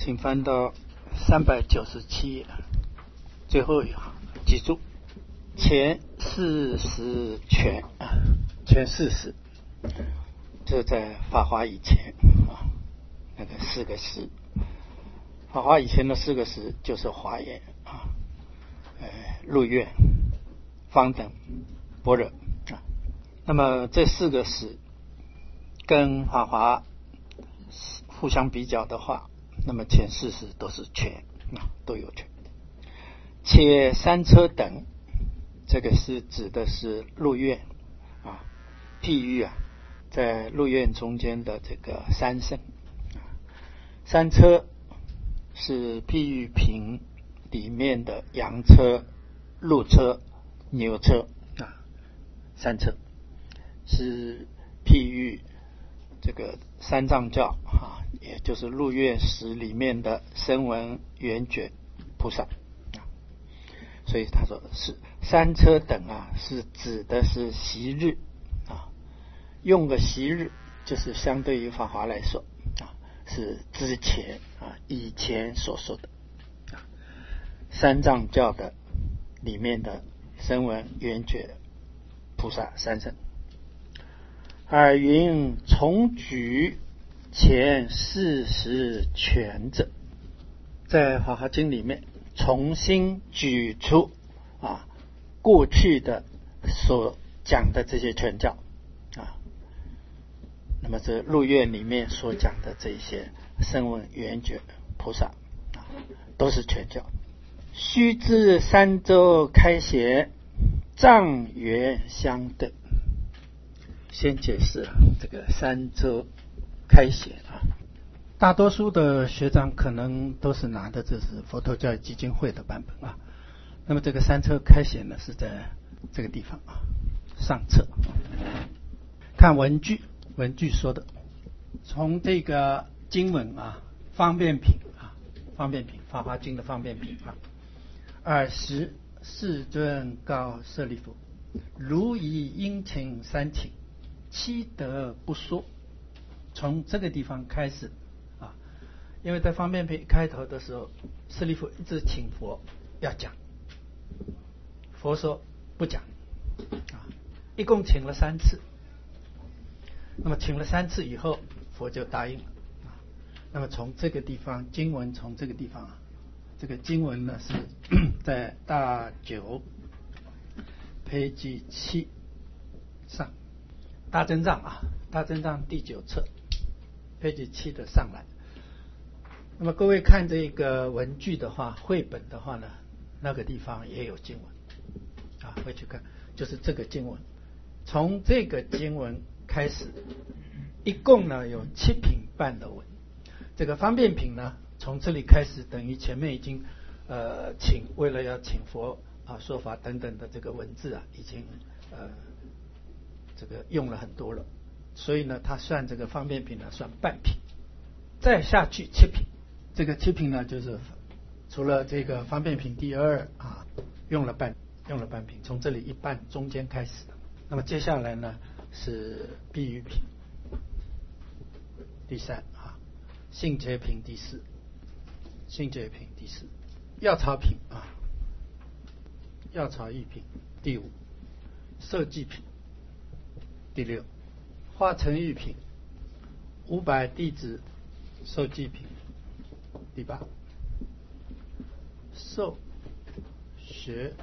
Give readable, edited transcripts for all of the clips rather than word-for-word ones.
请翻到397页，最后一行，记住前40全前40，这在法华以前那个4个时，法华以前的4个时就是华严入愿、方等、般若那么这4个时跟法华互相比较的话，那么前40都是全都有全。且三车等，这个是指的是入愿譬喻在入愿中间的这个三圣。三车是譬喻品里面的羊车、鹿车、牛车三车是譬喻这个三藏教也就是入愿时里面的声闻缘觉菩萨所以他说是三车等是指的是昔日用个昔日就是相对于法华来说是之前以前所说的三藏教的里面的声闻缘觉菩萨三圣。尔云重举前40全者，在法华经里面重新举出过去的所讲的这些全教那么这入愿里面所讲的这些声闻缘觉菩萨都是全教。须知三洲开显，藏缘相对。先解释这个三洲开显大多数的学长可能都是拿的这是佛陀教育基金会的版本那么这个三洲开显呢是在这个地方上册看文句说的，从这个经文方便品法华经的方便品尔时世尊告舍利弗，如以殷勤三请，七德不说。从这个地方开始因为在方便品开头的时候，舍利弗一直请佛要讲，佛说不讲一共请了3次。那么请了3次以后，佛就答应了那么从这个地方经文，从这个地方这个经文呢是在大9 page 7上，大增藏大增藏第9册 page 7的上来。那么各位看这个文句的话，绘本的话呢，那个地方也有经文会去看，就是这个经文，从这个经文开始，一共呢有7品半的文。这个方便品呢，从这里开始，等于前面已经为了要请佛说法等等的这个文字已经这个用了很多了，所以呢，他算这个方便品呢算半品，再下去7品。这个7品呢，就是除了这个方便品第2用了半品，从这里一半中间开始的。那么接下来呢是譬喻品第3性觉品第4，性觉品第4，药草品药草义品第5，受记品第6，化成玉品500弟子受记品第8，受学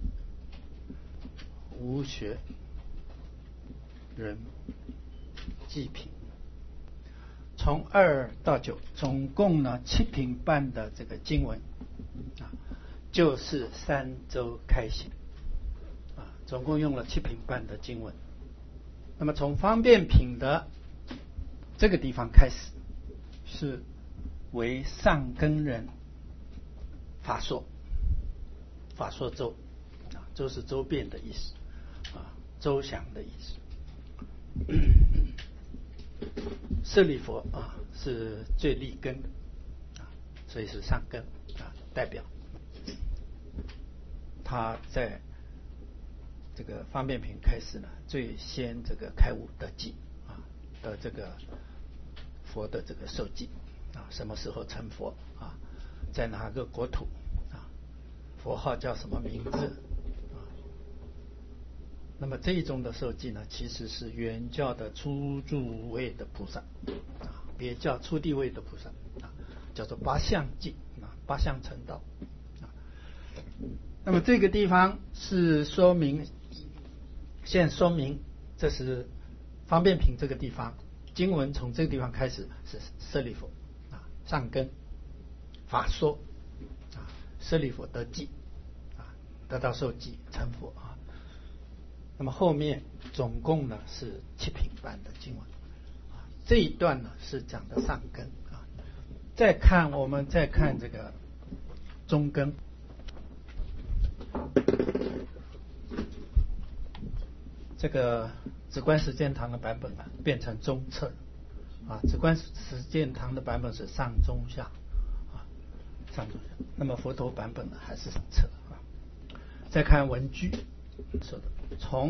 无学人记品。从2到9，总共呢7品半的这个经文就是三洲开显总共用了7品半的经文。那么从方便品的这个地方开始，是为上根人法说周周是周遍的意思周详的意思。舍利佛是最立根的所以是上根代表他在这个方便品开始呢，最先这个开悟得记的这个佛的这个受记什么时候成佛在哪个国土佛号叫什么名字那么这一种的受记呢，其实是原教的初住位的菩萨别叫初地位的菩萨叫做八相记八相成道那么这个地方是说明这是方便品这个地方经文从这个地方开始是舍利弗上根法说舍利弗得记得到受记成佛那么后面总共呢是7品般的经文这一段呢是讲的上根我们再看这个中根这个止观实践堂的版本变成中侧止观实践堂的版本是上中下那么佛陀版本呢还是上侧再看文句说的从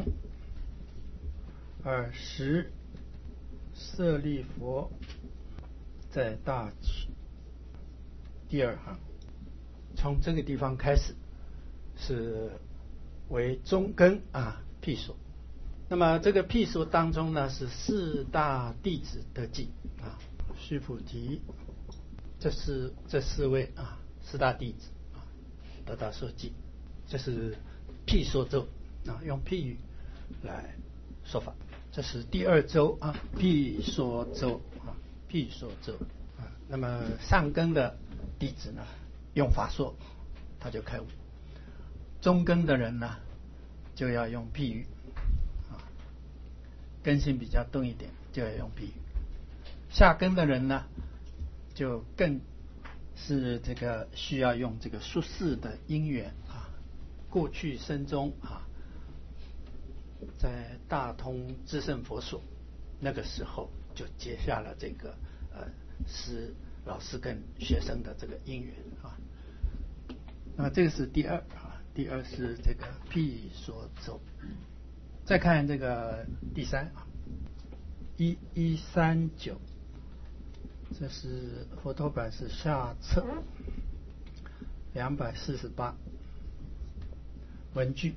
尔时舍利弗在大曲第2行从这个地方开始是为中根辟说那么这个辟说当中呢是4大弟子得记须菩提这4位4大弟子得到受记这是辟说咒用譬喻来说法这是第2周辟说咒辟说咒那么上根的弟子呢用法说他就开悟中根的人呢就要用譬喻根性比较钝一点就要用譬喻下根的人呢就更是这个需要用这个术士的因缘过去生中在大通智胜佛所那个时候就结下了这个老师跟学生的这个因缘那这个是第2是这个辟说咒再看这个第3 1139这是佛陀版是下册248文句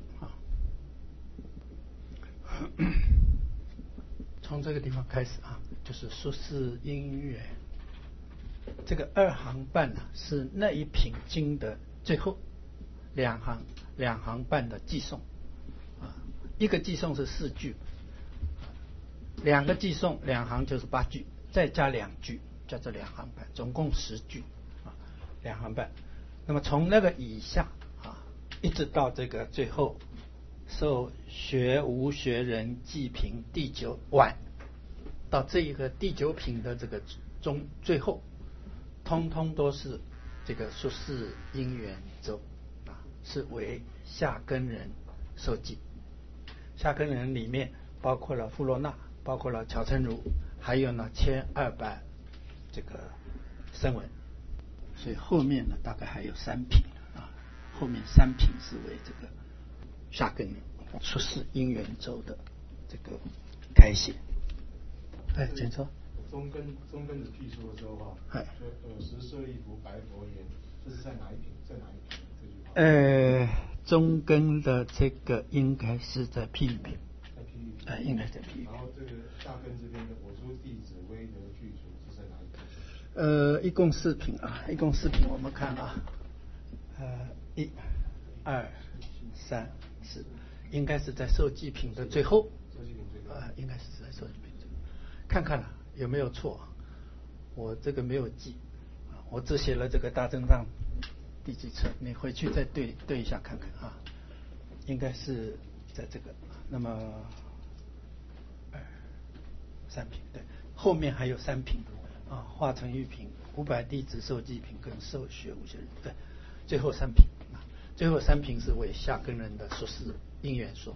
从这个地方开始就是术士因缘这个2行半是那一品经的最后2行半的寄颂一个寄颂是4句2个寄颂2行就是8句再加2句叫做2行半总共10句2行半那么从那个以下一直到这个最后受学无学人记品第9晚到这一个第9品的这个最后通通都是这个术士因缘咒是为下根人受记下根人里面包括了富罗那包括了乔成如还有呢1200这个声闻所以后面呢大概还有3品后面3品是为这个下根术士因缘咒的这个开显请说中根的辟说的时候说尔时舍利弗白佛言这是在哪一品这句话中根的这个应该是在譬喻品应该在譬喻品然后这个下根这边的我诸弟子威德具足是在哪一品一共4品一共4品我们看1 2 3 4应该是在受记品的最后应该是在受记品最后看看有没有错我这个没有记我只写了这个大正藏第几册你回去再对一下看看应该是在这个那么3品对后面还有3品化成1品500弟子受记品跟受学无学人对最后3品最后3品是为下根人的术士因缘说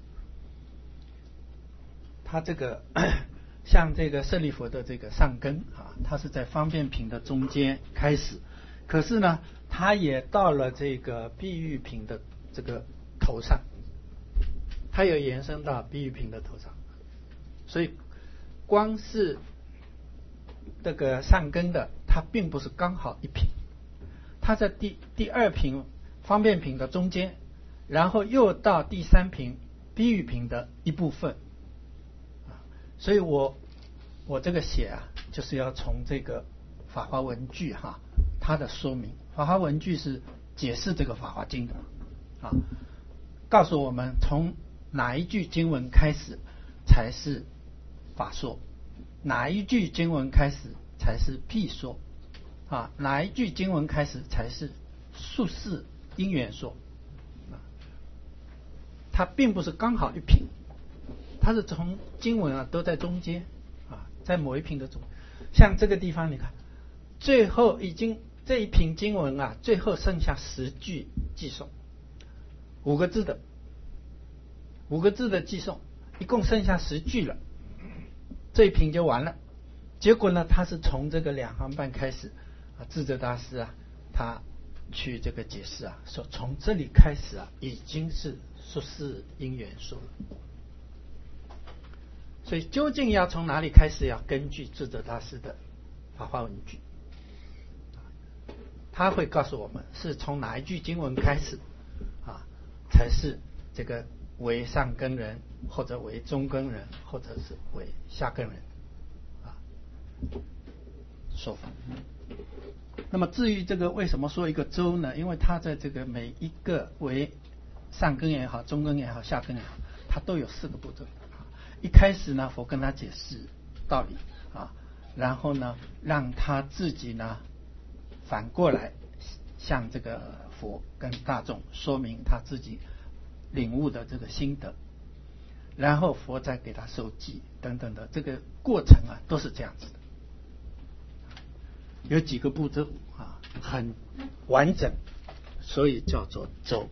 他这个像这个舍利弗的这个上根他是在方便品的中间开始可是呢他也到了这个譬喻品的这个头上他有延伸到譬喻品的头上所以光是这个上根的它并不是刚好一品，它在第二品方便品的中间，然后又到第三品比喻品的一部分。所以我这个写啊，就是要从这个法华文句它的说明。法华文句是解释这个法华经的告诉我们从哪一句经文开始才是法说，哪一句经文开始才是譬说哪一句经文开始才是术士因缘说。它并不是刚好一品，它是从经文都在中间在某一品的中。像这个地方你看，最后已经这一品经文最后剩下10句寄送，5个字的寄送，一共剩下10句了，这一品就完了。结果呢，他是从这个2行半开始智者大师他去这个解释说从这里开始已经是术士因缘说了。所以究竟要从哪里开始，要根据智者大师的法华文句，他会告诉我们是从哪一句经文开始才是这个为上根人，或者为中根人，或者是为下根人说法。那么至于这个为什么说一个周呢？因为他在这个每一个为上根也好，中根也好，下根也好，他都有4个步骤。一开始呢，佛跟他解释道理然后呢，让他自己呢反过来向这个佛跟大众说明他自己领悟的这个心得，然后佛再给他授记等等的，这个过程都是这样子的。有几个步骤很完整，所以叫做周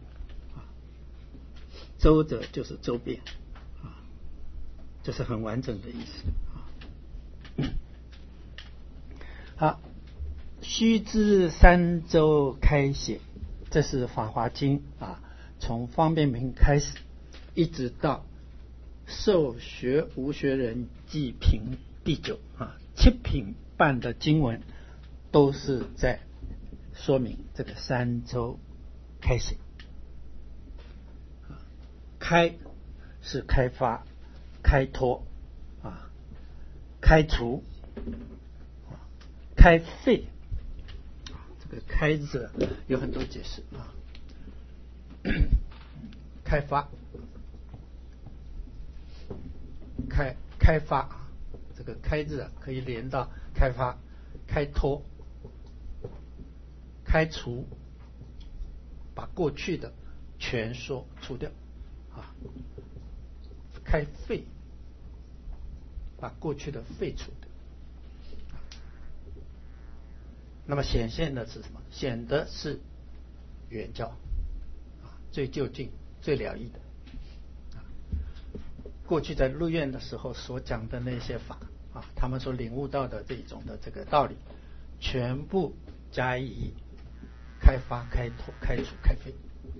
周者就是周遍这是很完整的意思好，须知3周开显，这是法华经从方便品开始一直到受学无学人记品第9 7品半的经文都是在说明这个3周开显。开是开发、开拓开除、开废。这个开字有很多解释开发、开发，这个开字可以连到开发、开拓、开除，把过去的全说除掉开废，把过去的废除掉。那么显现的是什么？显的是圆教最究竟、最了义的过去在入院的时候所讲的那些法他们所领悟到的这种的这个道理，全部加以开发、开拓、开除、开废，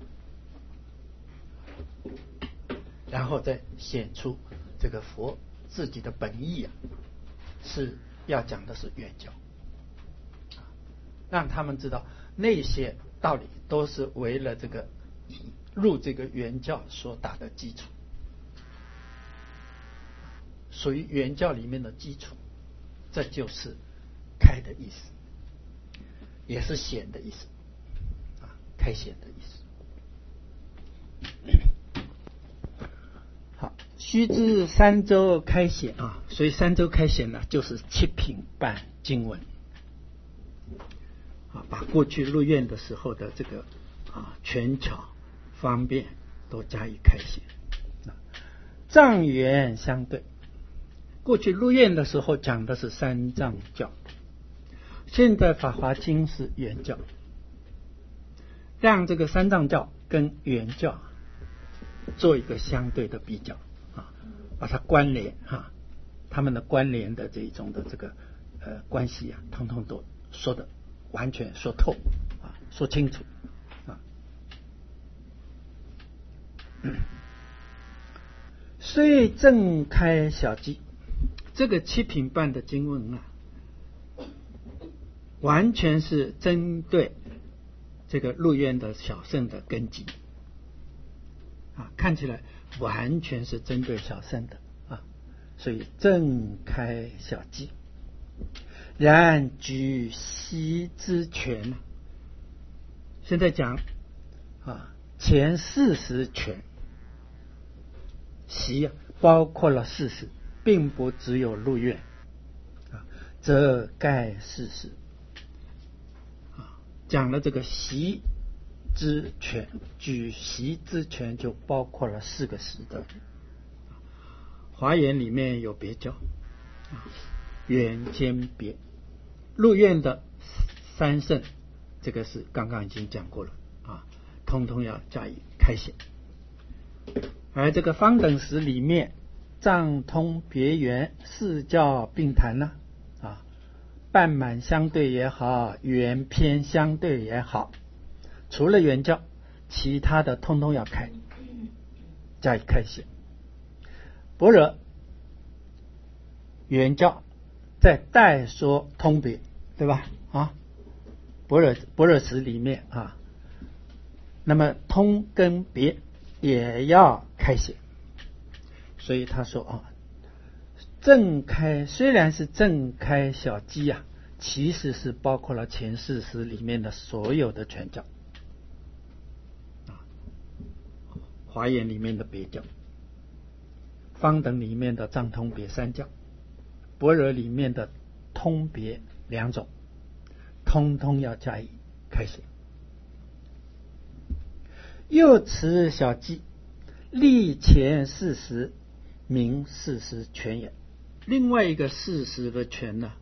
然后再显出这个佛自己的本意是要讲的是圆教，让他们知道那些道理都是为了这个入这个圆教所打的基础，属于圆教里面的基础，这就是开的意思，也是显的意思开显的意思。好，须知3周开显所以3周开显呢，就是7品半经文把过去入院的时候的这个权巧方便都加以开显。藏圆相对，过去入院的时候讲的是三藏教，现在法华经是圆教，让这个三藏教跟圆教做一个相对的比较把它关联他们的关联的这种的这个关系统统都说的完全说透说清楚虽正开小记，这个7品半的经文完全是针对这个入院的小圣的根基看起来完全是针对小圣的所以正开小计，然举习之权现在讲前40权，习包括了40，并不只有入院则盖40讲了这个习之权，举习之权就包括了4个时的。华严里面有别教远兼别，入院的3圣，这个是刚刚已经讲过了通通要加以开显。而这个方等时里面，藏通别圆4教并谈呢半满相对也好，圆偏相对也好，除了圆教，其他的通通要开，加以开显。般若圆教在代说通别，对吧般若时里面那么通跟别也要开显。所以他说正开虽然是正开小机其实是包括了前40里面的所有的全教华严里面的别教，方等里面的藏通别3教，般若里面的通别2种，通通要加以开显。又持小机，立前40，名40权也。另外一个40的权呢，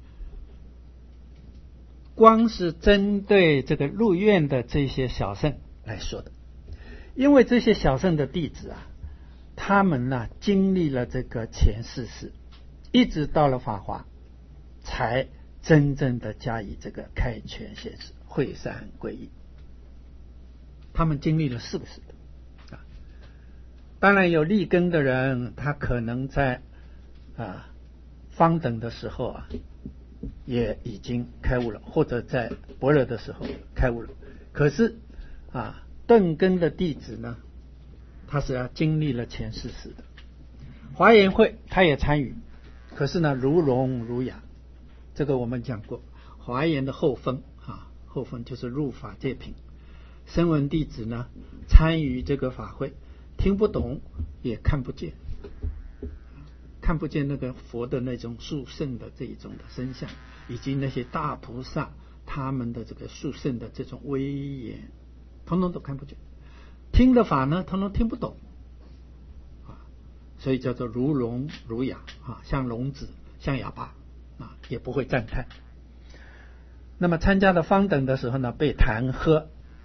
光是针对这个入院的这些小圣来说的，因为这些小圣的弟子他们经历了这个前40，一直到了法华，才真正的加以这个开权显示会善归依。他们经历了4个时的当然有立根的人，他可能在方等的时候也已经开悟了，或者在般若的时候开悟了。可是顿根的弟子呢，他是要经历了前40的。华严会他也参与，可是呢如聋如哑，这个我们讲过。华严的后分后分就是入法界品，声闻弟子呢参与这个法会，听不懂也看不见，看不见那个佛的那种殊胜的这一种的身相，以及那些大菩萨他们的这个殊胜的这种威严，统统都看不见。听的法呢统统听不懂所以叫做如聋如哑像聋子像哑巴也不会赞叹。那么参加了方等的时候呢，被弹劾。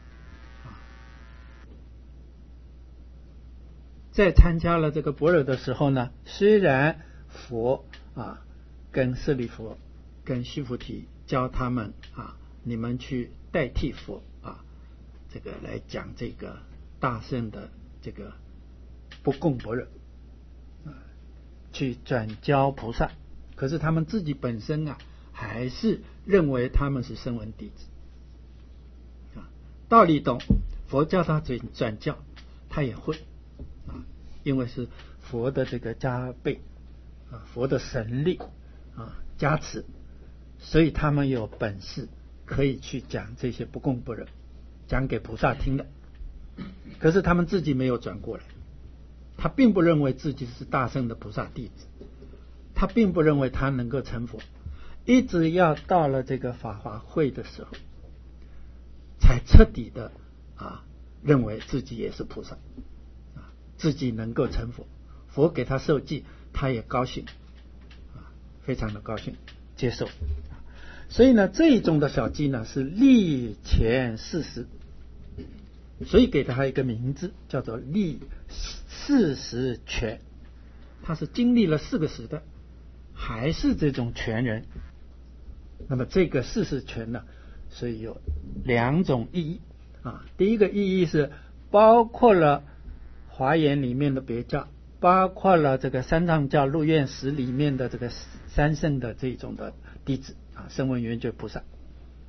在参加了这个般若的时候呢，虽然佛跟舍利弗跟须菩提教他们你们去代替佛这个来讲这个大圣的这个不共般若去转教菩萨，可是他们自己本身还是认为他们是声闻弟子道理懂，佛教他转教他也会因为是佛的这个加倍佛的神力加持，所以他们有本事可以去讲这些不共般若，讲给菩萨听的。可是他们自己没有转过来，他并不认为自己是大圣的菩萨弟子，他并不认为他能够成佛，一直要到了这个法华会的时候，才彻底的认为自己也是菩萨，自己能够成佛，佛给他受记，他也高兴非常的高兴接受。所以呢这一种的小记呢是立前40，所以给他一个名字叫做立40权，他是经历了4个时代还是这种权人。那么这个40权呢，所以有2种意义第一个意义是包括了华严里面的别教，包括了这个三藏教入院时里面的这个三圣的这种的弟子声闻缘觉菩萨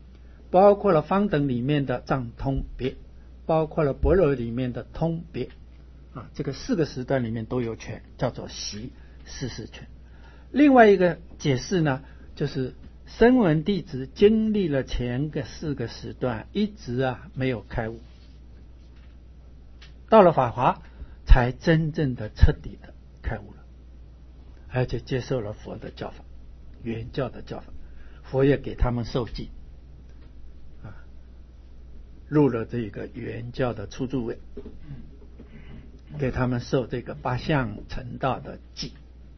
包括了方等里面的藏通别，包括了般若里面的通别啊，这个4个时段里面都有权，叫做习事实权。另外一个解释呢，就是声闻弟子经历了前个4个时段，一直没有开悟，到了法华才真正的彻底的开悟了，而且接受了佛的教法，原教的教法，佛也给他们受记入了这个原教的初住位，给他们受这个8相成道的记。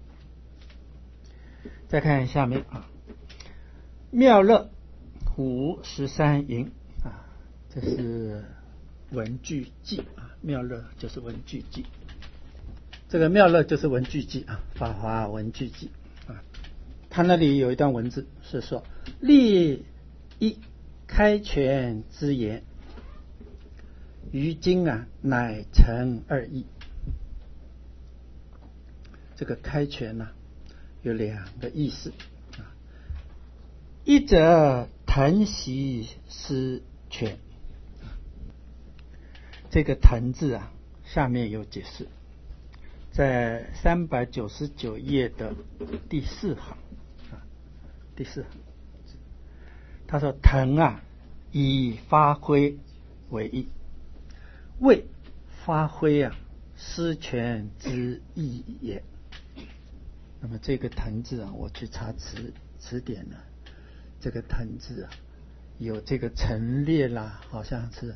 再看下面妙乐胡13营这是文具记妙乐就是文具记，这个妙乐就是文具记法华文具记他那里有一段文字是说：立一开权之言，于今乃成2义。这个开权有2个意思一者腾习施权，这个腾字下面有解释，在399页的第4行第4行他说腾以发挥为义，为发挥施权之意也。那么这个腾字我去查词典了，这个腾字有这个陈列啦，好像是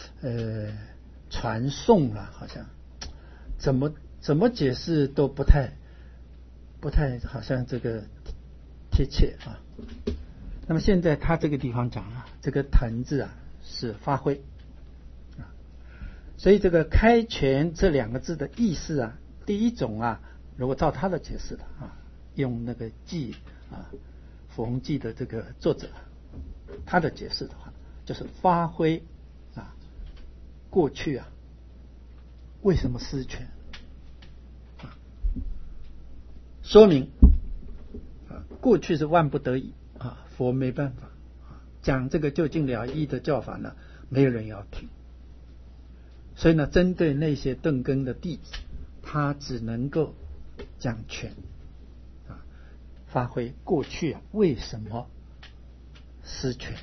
传颂啦，好像怎么解释都不太好像这个贴切那么现在他这个地方讲这个腾字是发挥所以这个开权这2个字的意思第一种如果照他的解释的用那个记佛弘记的这个作者他的解释的话，就是发挥过去为什么失权说明过去是万不得已佛没办法讲这个究竟了义的教法呢，没有人要听，所以呢，针对那些顿根的弟子，他只能够讲权发挥过去为什么失权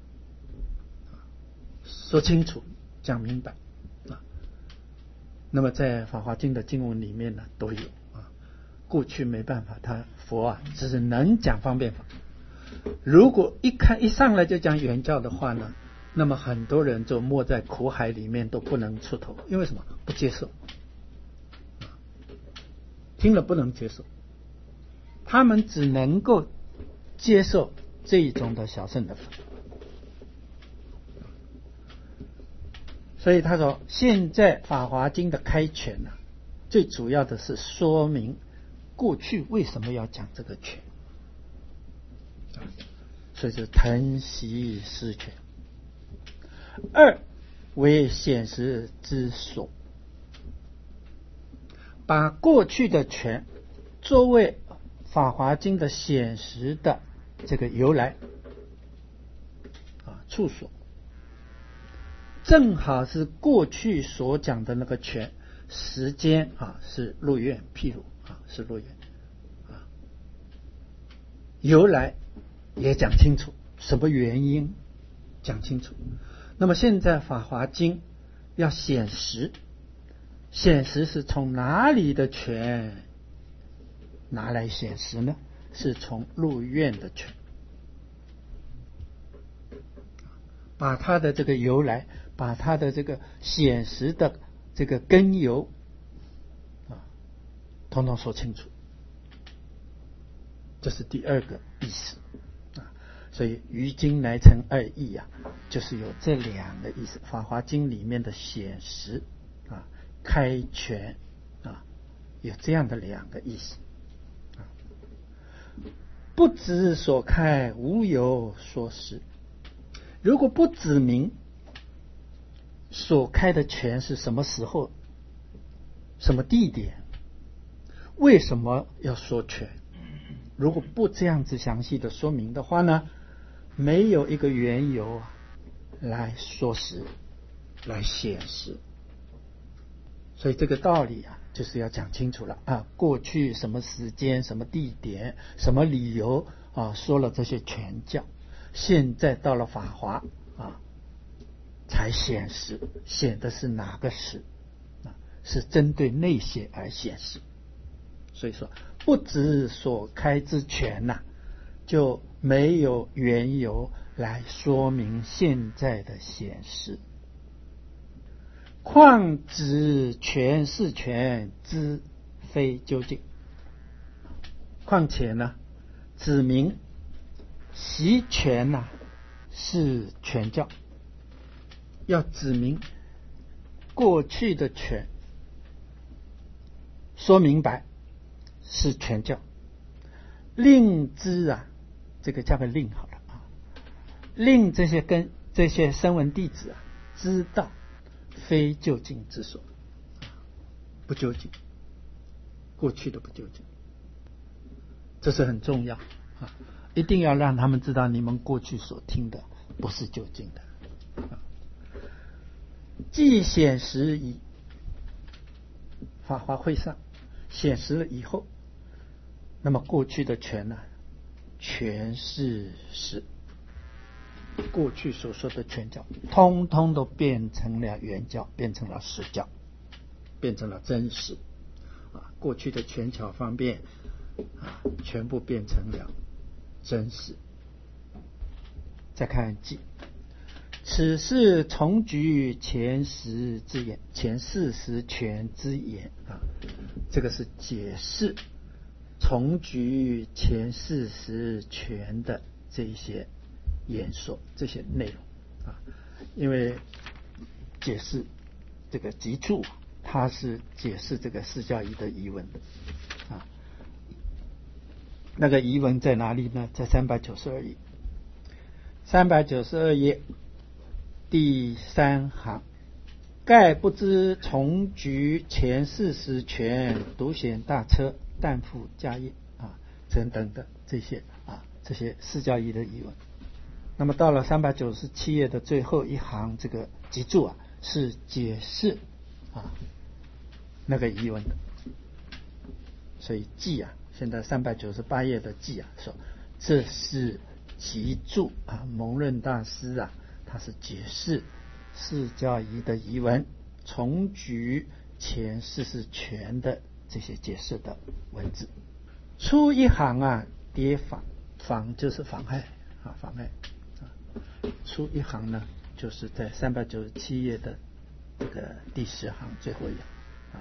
说清楚讲明白那么在法华经的经文里面呢都有过去没办法，他佛只是能讲方便法，如果一上来就讲原教的话呢，那么很多人就没在苦海里面都不能出头，因为什么？不接受听了不能接受，他们只能够接受这一种的小乘的法。所以他说现在法华经的开权最主要的是说明过去为什么要讲这个权，所以是腾习施权。2为显实之所，把过去的权作为法华经的显实的这个由来处所，正好是过去所讲的那个权时间是入院譬如是入院由来也讲清楚，什么原因讲清楚。那么现在法华经要显实，显实是从哪里的权拿来显实呢？是从入院的权，把它的这个由来，把它的这个显实的这个根由统统说清楚，这是第2个意思所以于今乃成2义就是有这2个意思。法华经里面的显实开权有这样的2个意思不知所开，无有所实。如果不指明所开的权是什么时候、什么地点、为什么要说权，如果不这样子详细的说明的话呢， 没有一个缘由来说实，来显示。所以这个道理啊，就是要讲清楚了啊。过去什么时间、什么地点、什么理由啊，说了这些全教，现在到了法华啊，才显示，显的是哪个实啊？是针对那些而显示。所以说，不知所开之权呐，就没有缘由来说明现在的显示。况指权是权，知非究竟。况且呢，指明习权呐是权教，要指明过去的权，说明白是权教。令知啊，这个加个令好了啊，令这些声闻弟子啊知道非究竟之所，不究竟，过去的不究竟，这是很重要啊！一定要让他们知道，你们过去所听的不是究竟的。既显实以法华会上显实了以后，那么过去的权呢，全是实。过去所说的全教，通通都变成了原教，变成了实教，变成了真实啊！过去的权巧方便啊，全部变成了真实。再看记，此是重举前十之言，前40权之言啊，这个是解释重举前40权的这一些演说，这些内容啊，因为解释这个集注，它是解释这个释教义的疑问的啊。那个疑问在哪里呢？在392页，392页第3行，盖不知重举前40权，独显大车，但复家业啊，等等的这些啊，这些释教义的疑问。那么到了397页的最后一行，这个集注啊，是解释啊那个疑问的。所以记啊，现在398页的记啊，说这是集注啊，蒙润大师啊，他是解释释教义的疑问，重举前40权的这些解释的文字。出一行啊，跌妨，妨就是妨害啊，妨害。出一行呢，就是在397页的这个第10行最后一行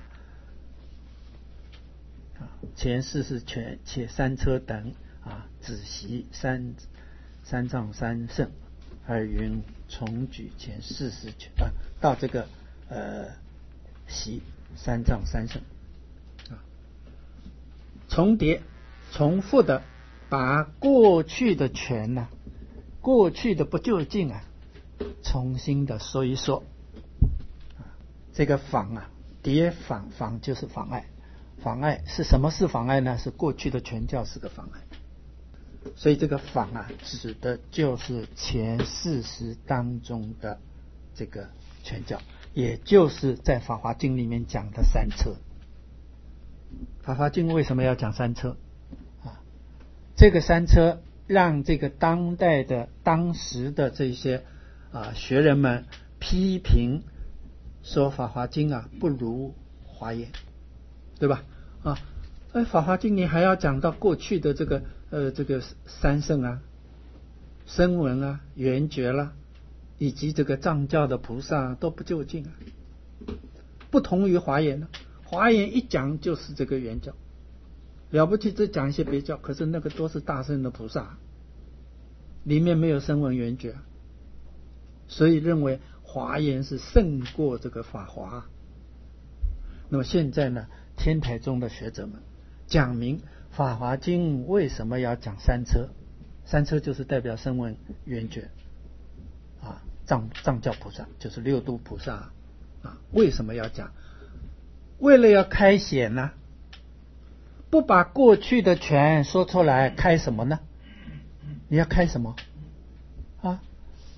啊，前40权且三车等啊，子习三藏三圣而云重举前40权啊，到这个习三藏三圣啊，重叠重复的把过去的权呢，过去的不究竟啊，重新的说一说啊。这个妨啊，叠妨，妨就是妨碍，妨碍是什么是妨碍呢？是过去的权教是个妨碍。所以这个妨啊，指的就是前40当中的这个权教，也就是在法华经里面讲的三车。法华经为什么要讲三车啊？这个三车让这个当代的当时的这些学人们批评说法华经啊不如华严，对吧？啊，法华经你还要讲到过去的这个三圣啊、声闻啊、缘觉啦，以及这个藏教的菩萨都不究竟啊，不同于华严呢。华严一讲就是这个原教，了不起只讲一些别教，可是那个都是大圣的菩萨，里面没有声闻缘觉，所以认为华严是胜过这个法华。那么现在呢，天台宗的学者们讲明法华经为什么要讲三车，三车就是代表声闻缘觉啊，藏教菩萨就是六度菩萨啊，为什么要讲？为了要开显呢，不把过去的权说出来，开什么呢？你要开什么？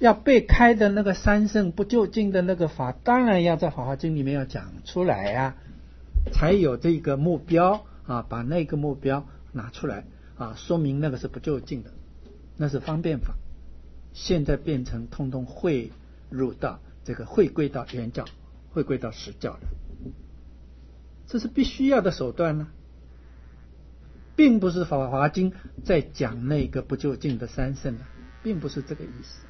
要被开的那个三圣不究竟的那个法，当然要在《法华经》里面要讲出来啊，才有这个目标啊，把那个目标拿出来啊，说明那个是不究竟的，那是方便法。现在变成通通汇入到这个回归到原教，回归到实教了，这是必须要的手段呢，并不是《法华经》在讲那个不究竟的三圣啊，并不是这个意思。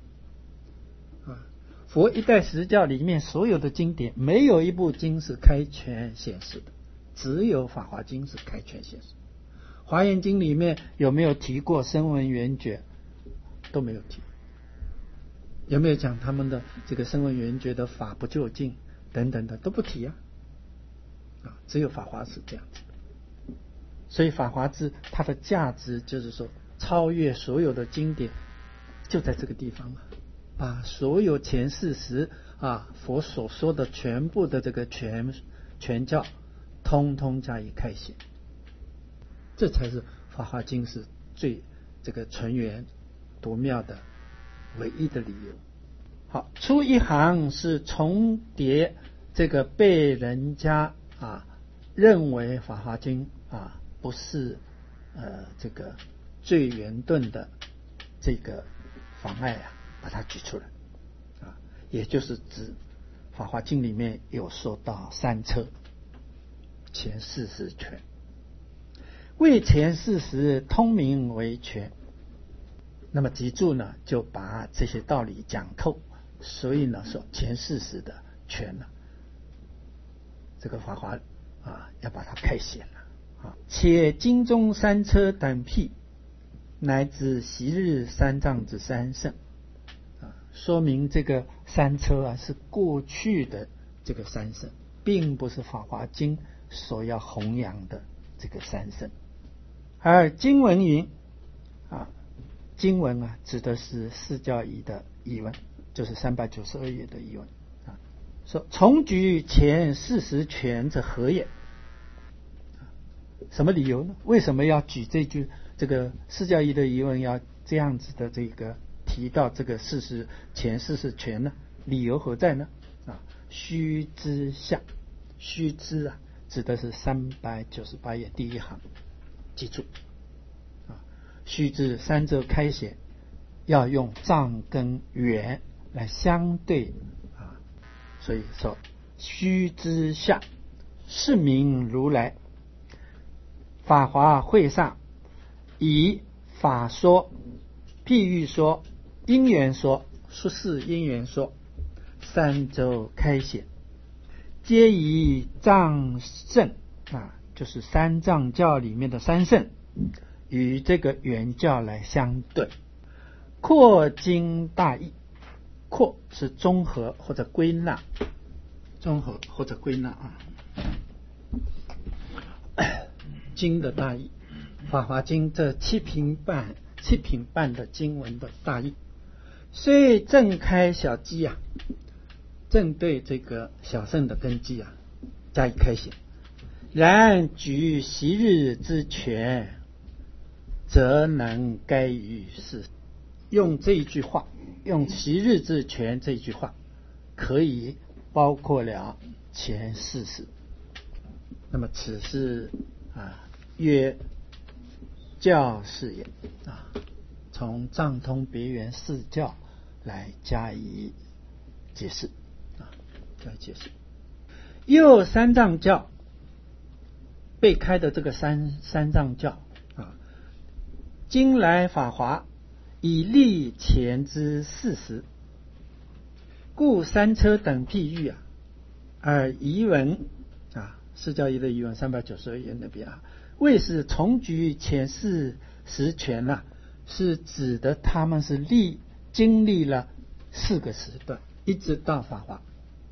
佛一代实教里面所有的经典，没有一部经是开权显示的，只有《法华经》是开权显示。华严经里面有没有提过声闻缘觉？都没有提。有没有讲他们的这个声闻缘觉的法不究竟等等的，都不提啊。只有法华是这样子的。所以法华字它的价值就是说超越所有的经典，就在这个地方啊，把所有前40佛所说的全部的这个全教通通加以开显，这才是法华经是最这个纯圆独妙的唯一的理由。好，出一行是重叠这个被人家认为法华经不是这个最圆顿的这个妨碍把它举出来也就是指法华经里面有说到三车前40权，为前40通名为权。那么集注呢就把这些道理讲透，所以呢说前40的权呢，这个法华要把它开显了且经中三车等辟，乃至昔日三藏之三圣说明这个三车是过去的这个三圣，并不是法华经所要弘扬的这个三圣。而经文云经文指的是释教仪的译文，就是392页的译文说重举前40权者何也？什么理由呢？为什么要举这个释教仪的译文要这样子的这个提到这个前40权呢？理由何在呢？须知下，须知指的是398页第一行，记住须知三者开显要用藏跟圆来相对所以说须知下是名如来法华会上以法说、譬喻说、因缘说、说是因缘说三周开显，皆以藏圣就是三藏教里面的三圣与这个原教来相对，扩经大义。扩是综合或者归纳，经的大义，法华经这七品半的经文的大义，虽正开小基正对这个小圣的根基加以开显，然举昔日之权，则能该于世。用这一句话，用昔日之权这一句话，可以包括了前40。那么此是曰教是也从藏通别圆四教来加以解释又三藏教被开的这个三藏教今来法华以立前之40，故三车等譬喻而遗文释教仪的遗文392页那边为是重举前40权是指的他们是经历了4个时段，一直到法华。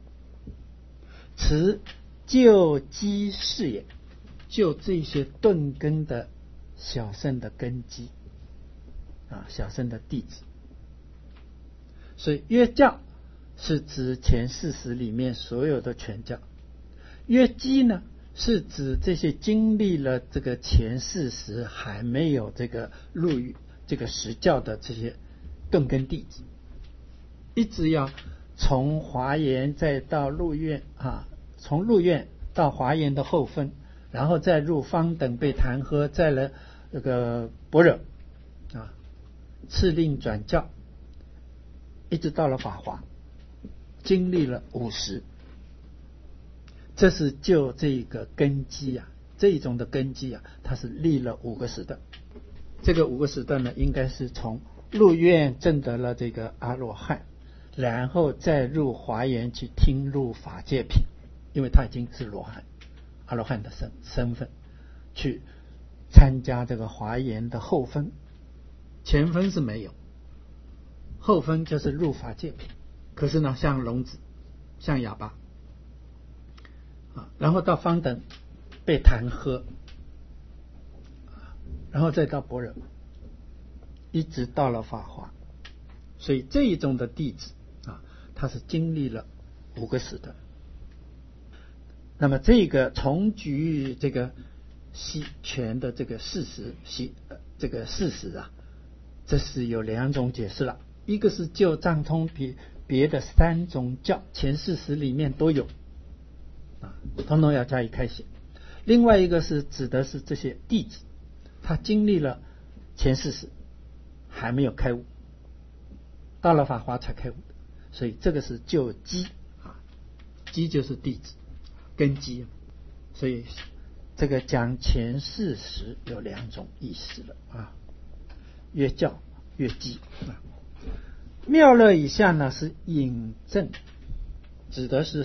此就基是也，就这些顿根的小圣的根基小圣的弟子。所以约教是指前40里面所有的全教，约基呢是指这些经历了这个前40还没有这个入于这个实教的这些顿根弟子一直要从华严再到入院啊，从入院到华严的后分，然后再入方等被弹劾，再来这个般若啊，敕令转教，一直到了法华，经历了50，这是就这个根基啊，这一种的根基啊，它是立了5个时段。这个5个时段呢，应该是从入院证得了这个阿罗汉，然后再入华严去听入法界品，因为他已经是罗汉阿罗汉的身份，去参加这个华严的后分，前分是没有，后分就是入法界品。可是呢，像龙子，像哑巴啊，然后到方等被弹劾，然后再到般若，一直到了法华。所以这一种的弟子啊，他是经历了5个时段。那么这个重举这个西权的这个事实，这个事实啊，这是有2种解释了。一个是就藏通别的3种教前40里面都有啊，统统要加以开显。另外一个是指的是这些弟子，他经历了前40还没有开悟，到了法华才开悟，所以这个是就基啊，基就是弟子根基，所以这个讲前40有2种意思了啊，越教越基啊。妙乐以下呢是引证，指的是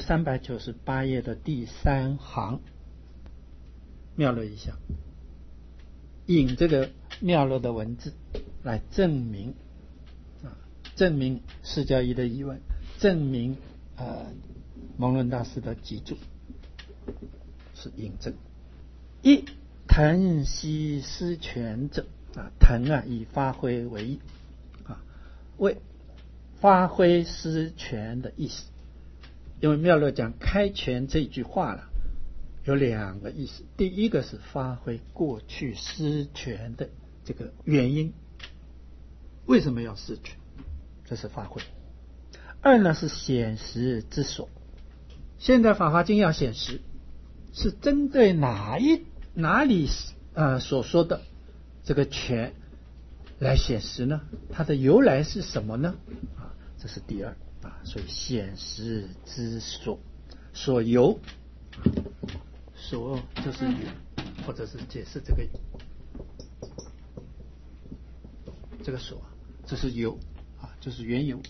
398页的第3行。妙乐以下引这个妙乐的文字来证明证明释迦夷的疑问，证明蒙论大师的脊柱，是引证。一腾悉施权者啊，腾啊以发挥为义啊，为发挥施权的意思。因为妙乐讲开权这句话了，有2个意思。第一个是发挥过去施权的这个原因，为什么要施权，这是发挥。2呢是显实之所，现在法华经要显实，是针对哪里所说的这个权来显实呢？它的由来是什么呢？啊，这是第2啊，所以显实之所，所由，所就是或者是解释这个所，这是由啊，就是缘由。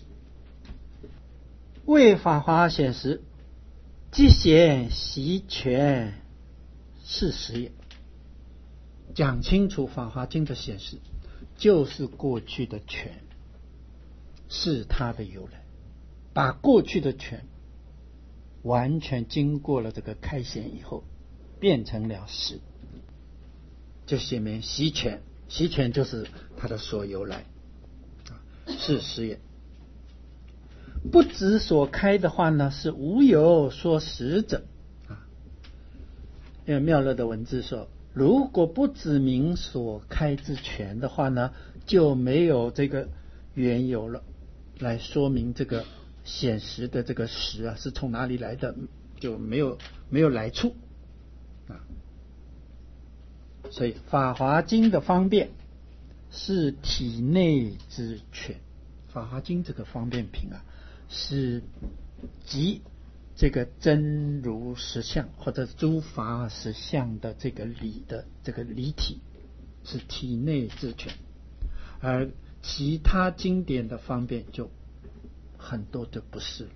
为法华显实，即显习权事实也。讲清楚法华经的显示，就是过去的权是它的由来，把过去的权完全经过了这个开显以后，变成了实，就写明习权，习权就是它的所由来，是实也。不指所开的话呢，是无有说实者啊。因为妙乐的文字说，如果不指明所开之权的话呢，就没有这个缘由了，来说明这个显实的这个实啊是从哪里来的，就没有来处啊。所以法华经的方便是体内之权，法华经这个方便品啊，是即这个真如实相或者诸法实相的这个理的这个理体，是体内之权，而其他经典的方便就很多就不是了。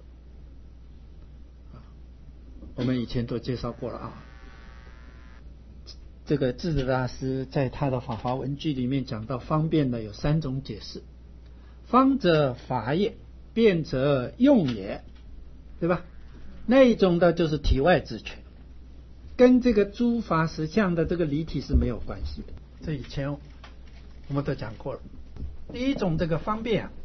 我们以前都介绍过了啊。这个智者大师在他的法华文句里面讲到方便呢有3种解释，方则法也，变则用也，对吧？那一种的就是体外之权，跟这个诸法实相的这个理体是没有关系的。这以前我们都讲过了。第一种这个方便啊，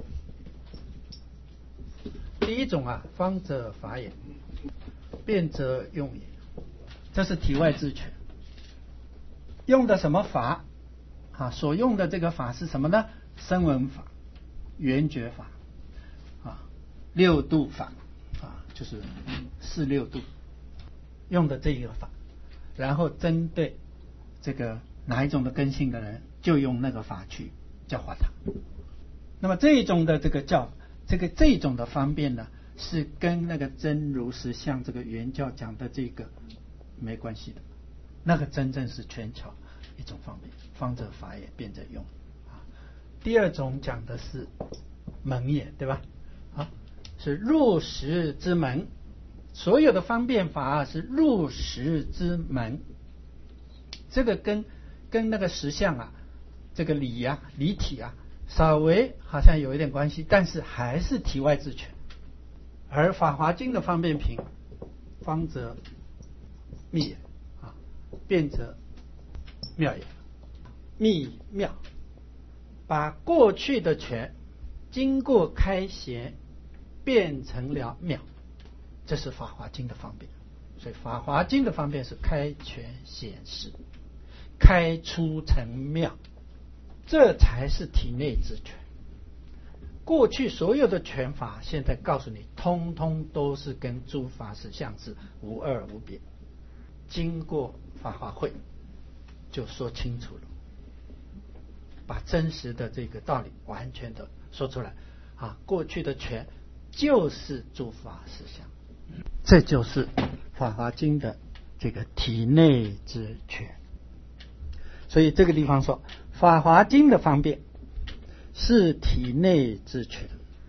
第一种啊，方则法也，变则用也，这是体外之权。用的什么法啊？所用的这个法是什么呢？声闻法、缘觉法啊。 六度法就是四六度用的这一个法，然后针对这个哪一种的根性的人，就用那个法去教化他。那么这种的这种的方便呢，是跟那个真如实相这个原教讲的这个没关系的，那个真正是权巧一种方便，方者法也，辩者用第二种讲的是门也，对吧？是入实之门，所有的方便法是入实之门。这个跟那个实相这个理体稍微好像有一点关系，但是还是体外之权。而法华经的方便品，方则密也辩则妙也。密妙，把过去的权经过开显变成了妙，这是法华经的方便。所以法华经的方便是开权显示，开出成妙，这才是体内之权。过去所有的权法，现在告诉你，通通都是跟诸法实相是无二无别。经过法华会，就说清楚了，把真实的这个道理完全的说出来过去的权就是诸法实相，这就是法华经的这个体内之权。所以这个地方说，法华经的方便是体内之权，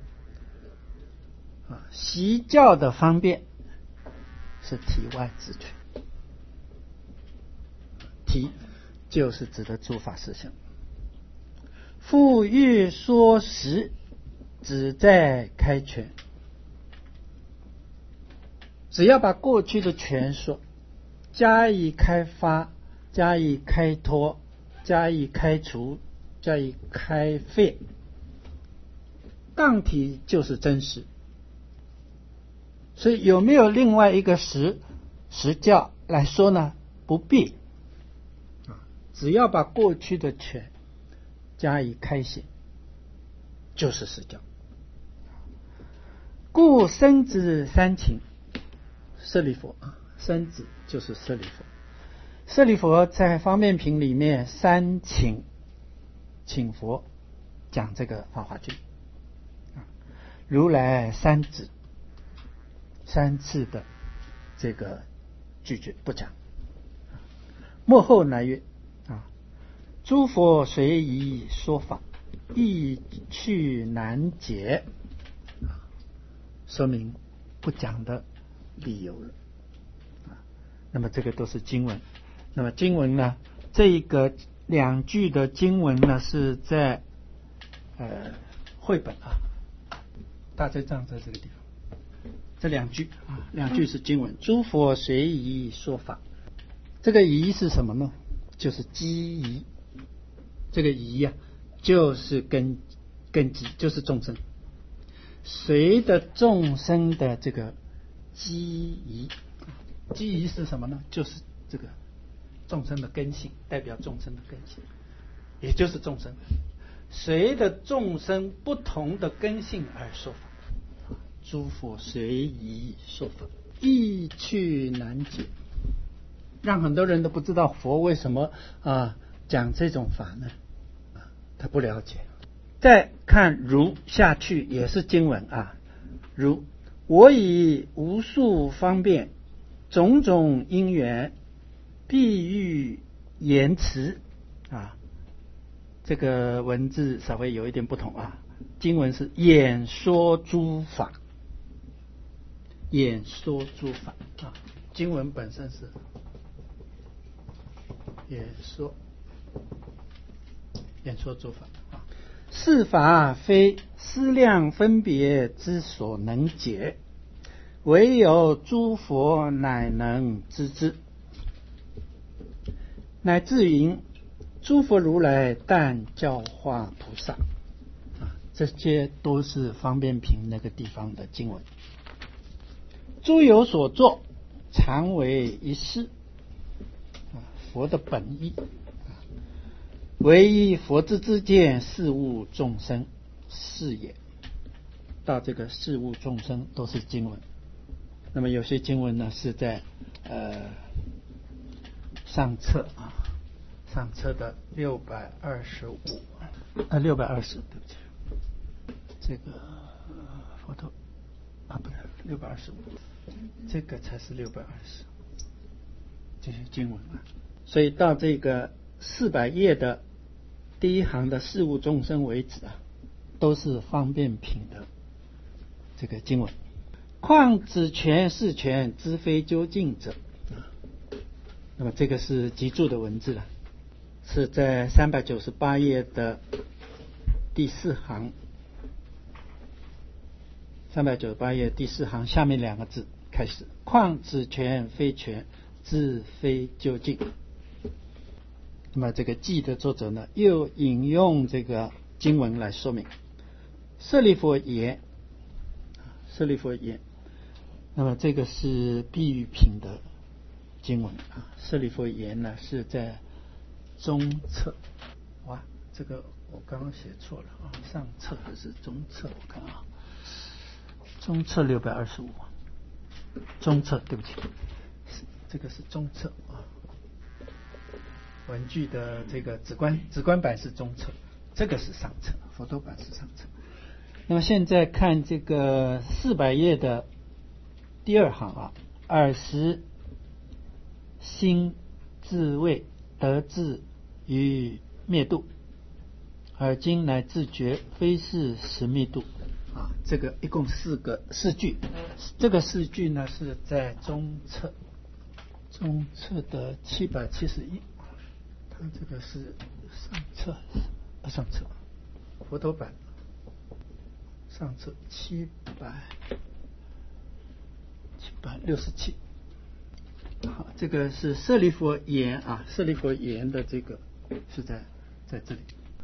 习教的方便是体外之权。体就是指的诸法实相，复欲说实，只在开权。只要把过去的权说加以开发，加以开脱，加以开除，加以开废，当体就是真实。所以有没有另外一个实教来说呢？不必，只要把过去的权加以开显，就是实教。故生之三请，舍利弗生子就是舍利弗。舍利弗在方便品里面三请佛讲这个法华经，如来三子三次的这个拒绝不讲。末后来曰诸佛随宜说法，意趣难解，说明不讲的理由了那么这个都是经文。那么经文呢，这个两句的经文呢，是在绘本大罪藏在这个地方，这两句是经文。诸佛随宜说法，这个宜是什么呢？就是基宜。这个宜就是根基，就是众生。随着众生的这个基宜，基宜是什么呢？就是这个众生的根性，代表众生的根性，也就是众生。随着众生不同的根性而说法，诸佛随宜说法，意趣难解，让很多人都不知道佛为什么讲这种法呢？他不了解。再看如下去也是经文如我以无数方便，种种因缘，譬喻言辞这个文字稍微有一点不同经文是演说诸法，演说诸法经文本身是演说诸法是法非思量分别之所能解，唯有诸佛乃能知之。乃至云诸佛如来但教化菩萨这些都是方便品那个地方的经文。诸有所作，常为一事佛的本意，唯一佛之知见，事物众生是也。 到这个事物众生都是经文。那么有些经文呢是在上册啊，上册的620，对不起，这个佛头不是625，这个才是620，这些经文啊。所以到这个400页的第一行的事物众生为止啊，都是方便品的这个经文。况指权是权，知非究竟者。那么这个是集注的文字了，是在398页的第4行，398页第4行下面2个字开始，况指权非权，知非究竟。那么这个记的作者呢，又引用这个经文来说明。舍利弗言，那么这个是譬喻品的经文啊。舍利弗言呢是在中册，哇，这个我刚刚写错了啊，上册还是中册？我看啊，中册625，中册，对不起，这个是中册啊。文具的这个直观版是中册，这个是上册，佛陀版是上册。那么现在看这个400页的第2行啊，尔时心自谓得志于灭度，而今乃自觉非是实灭度啊。这个一共4句，这个4句呢是在中册的771，它这个是上册佛陀版上册767。好，这个是舍利弗言啊，舍利弗言的这个是在这里。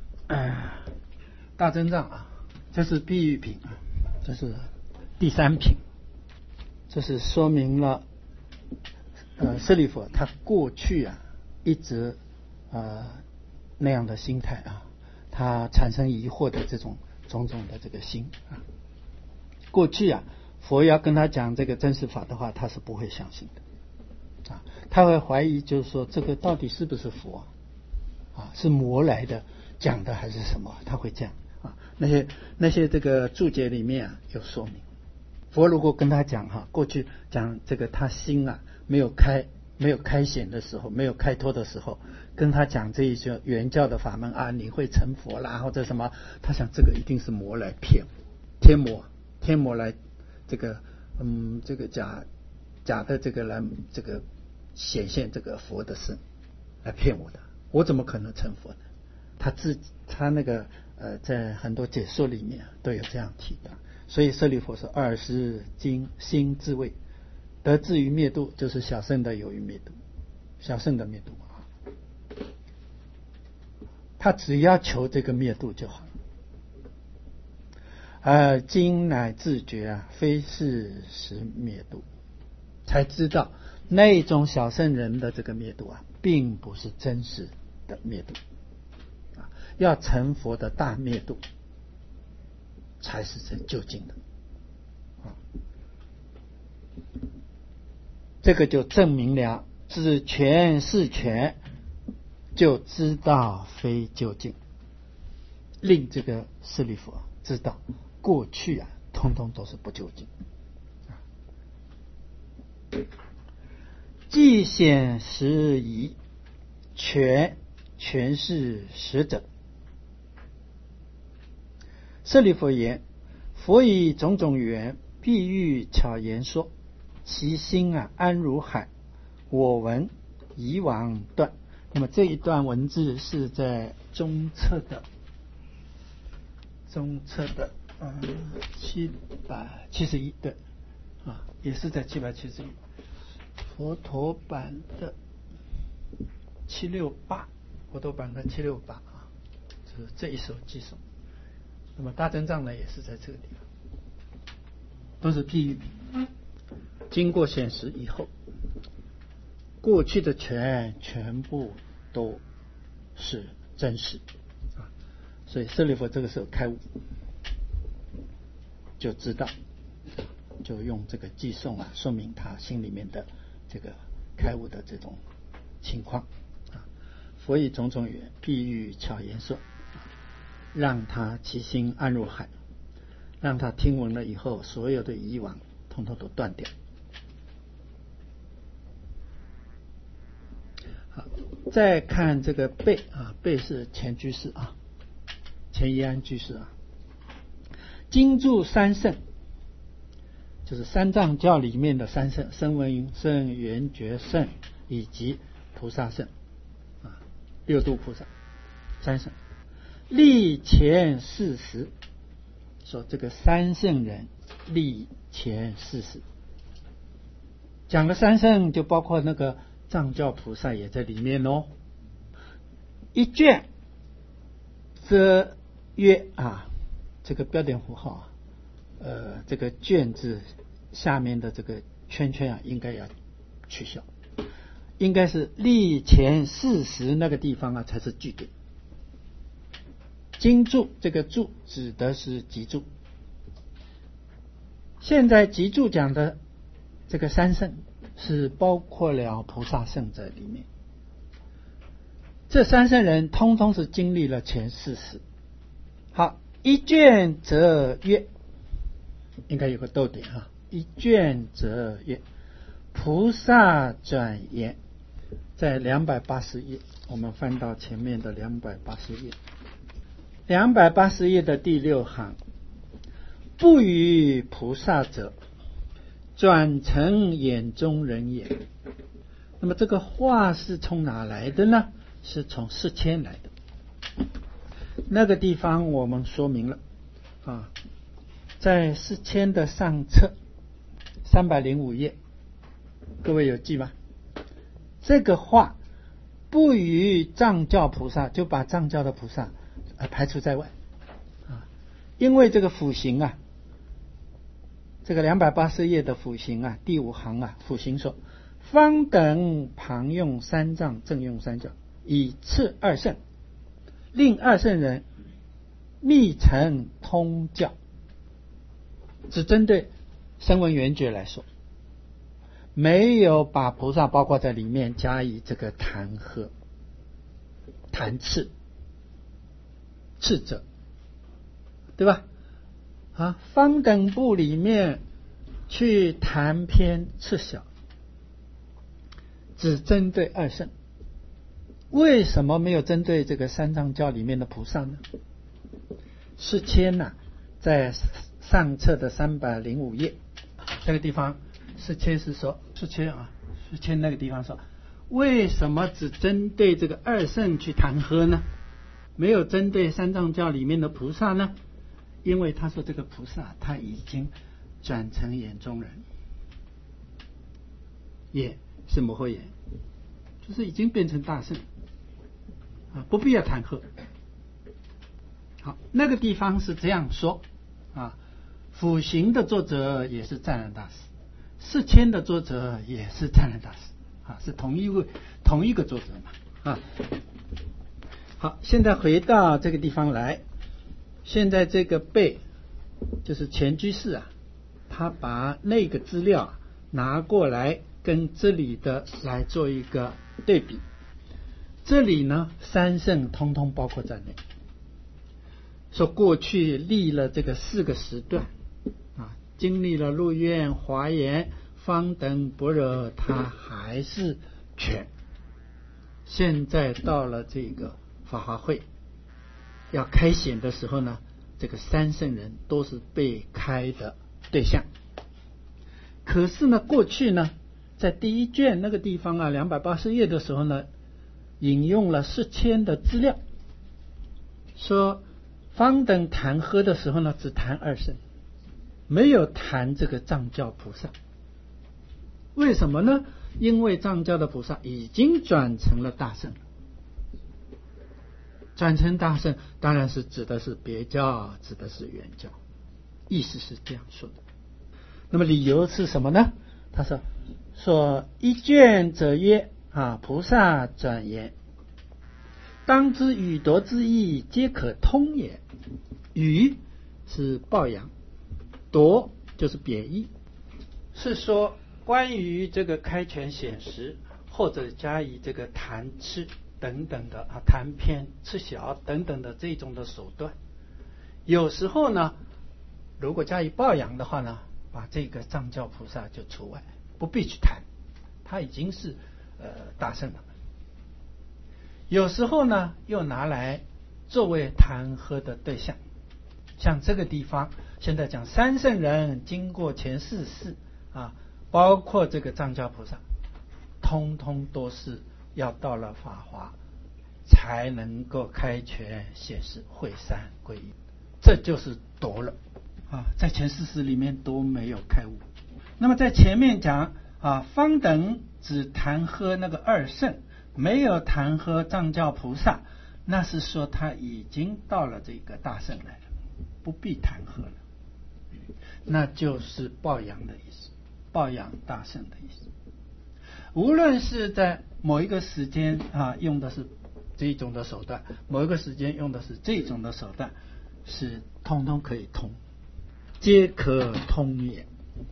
大增藏啊，这是譬喻品啊，这是第3品，这是说明了舍利弗他过去啊一直那样的心态啊，他产生疑惑的这种种种的这个心啊。过去啊，佛要跟他讲这个真实法的话，他是不会相信的啊，他会怀疑，就是说这个到底是不是佛啊，是魔来的讲的还是什么？他会这样啊。那些这个注解里面啊有说明，佛如果跟他讲过去讲这个他心啊没有开显的时候，没有开拓的时候，跟他讲这一些原教的法门啊，你会成佛啦或者什么，他想这个一定是魔来骗我，天魔来这个这个假的这个来这个显现这个佛的身来骗我的，我怎么可能成佛呢？他那个在很多解说里面都有这样提的。所以舍利弗说尔时心自谓得志于灭度，就是小乘的有余灭度，小乘的灭度啊，他只要求这个灭度就好。今乃自觉啊，非是实灭度，才知道那种小乘人的这个灭度啊，并不是真实的灭度啊，要成佛的大灭度才是真究竟的啊。这个就证明了知权是权，就知道非究竟，令这个舍利弗知道过去啊通通都是不究竟。既显实疑，权是实者。舍利弗言，佛以种种缘譬喻巧言说，其心啊安如海，我闻以往断。那么这一段文字是在中册的771，对啊，也是在771。佛陀版的768，佛陀版的768啊，就是这一首几首。那么大增藏呢，也是在这个地方，都是譬喻品。经过显实以后，过去的全部都是真实啊，所以舍利弗这个时候开悟。 就知道，就用这个偈颂啊，说明他心里面的这个开悟的这种情况啊。佛以种种语譬喻巧言说，让他其心安如海，让他听闻了以后，所有的以往统统都断掉。好，再看这个贝啊，贝是前居士啊，前一安居士啊。经注三圣，就是三藏教里面的三圣：声闻圣、缘觉圣以及菩萨圣啊，六度菩萨三圣。历前40，说这个三圣人历前40，讲了三圣就包括那个藏教菩萨也在里面哦。一卷则曰啊，这个标点符号这个卷字下面的这个圈圈啊，应该要取消，应该是历前40那个地方啊才是句点。经注，这个注指的是集注。现在集注讲的这个三圣是包括了菩萨圣在里面，这三圣人通通是经历了前40。好，一卷则曰，应该有个逗点啊，一卷则曰，菩萨转言，在280页，我们翻到前面的280页，280页的第6行，不于菩萨者，转成眼中人也。那么这个话是从哪来的呢？是从释谦来的。那个地方我们说明了啊，在释谦的上册305页，各位有记吗？这个话不与藏教菩萨，就把藏教的菩萨排除在外啊，因为这个辅行啊，这个280页的辅行啊，第5行啊，辅行说，方等旁用三藏，正用三教，以次二圣，令二圣人密成通教，只针对声闻缘觉来说，没有把菩萨包括在里面加以这个弹劾、弹斥、斥责，对吧？啊，方等部里面去谈偏斥小，只针对二圣。为什么没有针对这个三藏教里面的菩萨呢？释谦呐，在上册的305页这个地方，释谦是说，释谦那个地方说，为什么只针对这个二圣去弹劾呢？没有针对三藏教里面的菩萨呢？因为他说这个菩萨他已经转成眼中人，也是摩诃眼，就是已经变成大圣啊，不必要弹劾。好，那个地方是这样说啊，辅行的作者也是湛然大师，释谦的作者也是湛然大师啊，是同一个作者嘛啊。好，现在回到这个地方来，现在这个贝就是前居士啊，他把那个资料拿过来跟这里的来做一个对比。这里呢，三圣通通包括在内，说过去历了这个4个时段啊，经历了入院、华严、方等、般若，他还是全。现在到了这个法华会要开显的时候呢，这个三圣人都是被开的对象。可是呢，过去呢，在第1卷那个地方啊，280页的时候呢，引用了释谦的资料，说方等弹劾的时候呢，只谈二圣，没有谈这个藏教菩萨。为什么呢？因为藏教的菩萨已经转成了大圣，转成大圣当然是指的是别教，指的是原教，意思是这样说的。那么理由是什么呢？他说一卷者曰啊，菩萨转言，当知语夺之意，皆可通也。语是报扬， 夺就是贬义，是说关于这个开权显实或者加以这个弹斥等等的弹偏斥小等等的这种的手段，有时候呢如果加以报扬的话呢，把这个藏教菩萨就除外，不必去谈，他已经是大圣了。有时候呢又拿来作为弹劾的对象，像这个地方现在讲三圣人经过前四世包括这个藏教菩萨，通通都是要到了法华才能够开权显示会三皈依，这就是夺了在前四世里面都没有开悟。那么在前面讲方等只弹劾那个二圣，没有弹劾藏教菩萨，那是说他已经到了这个大圣来了，不必弹劾了，那就是报扬的意思，报扬大圣的意思。无论是在某一个时间用的是这种的手段，某一个时间用的是这种的手段，是通通可以通，皆可通也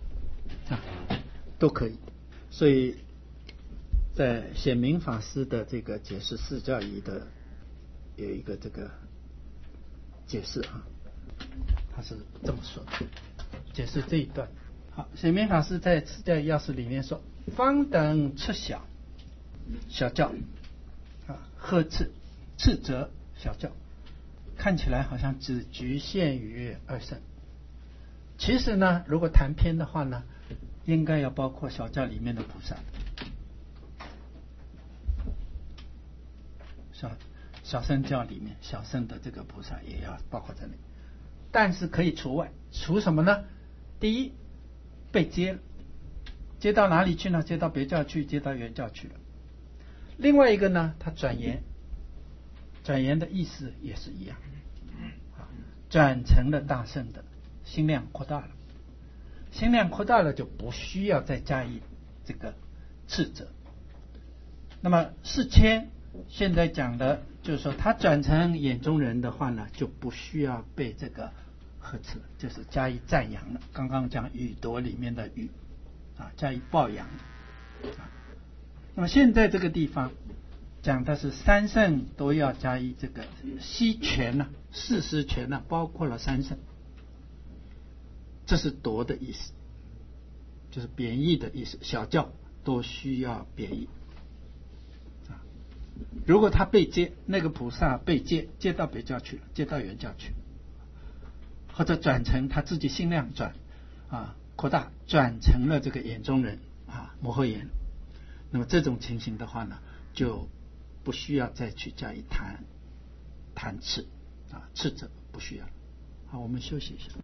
都可以。所以在显明法师的这个解释四教仪的有一个这个解释他是这么说的，解释这一段。好，显明法师在四教仪要释里面说，方等斥小教呵斥斥责小教，看起来好像只局限于二圣，其实呢如果谈偏的话呢，应该要包括小教里面的菩萨，小圣教里面小圣的这个菩萨也要包括在内，但是可以除外。除什么呢？第一，被接了，接到哪里去呢？接到别教去，接到原教去了。另外一个呢，他转言，转言的意思也是一样，转成了大圣的，心量扩大了，心量扩大了就不需要再加以这个斥责。那么世谦现在讲的就是说，他转成眼中人的话呢，就不需要被这个呵斥了，就是加以赞扬了。刚刚讲语夺里面的语加以报扬那么现在这个地方讲的是三圣都要加以这个悉权事实权包括了三圣，这是夺的意思，就是贬义的意思。小教都需要贬义如果他被接，那个菩萨被接到别教去了，接到原教去，或者转成他自己心量转扩大，转成了这个眼中人摩诃眼，那么这种情形的话呢，就不需要再去加以弹斥斥责，不需要。好，我们休息一下。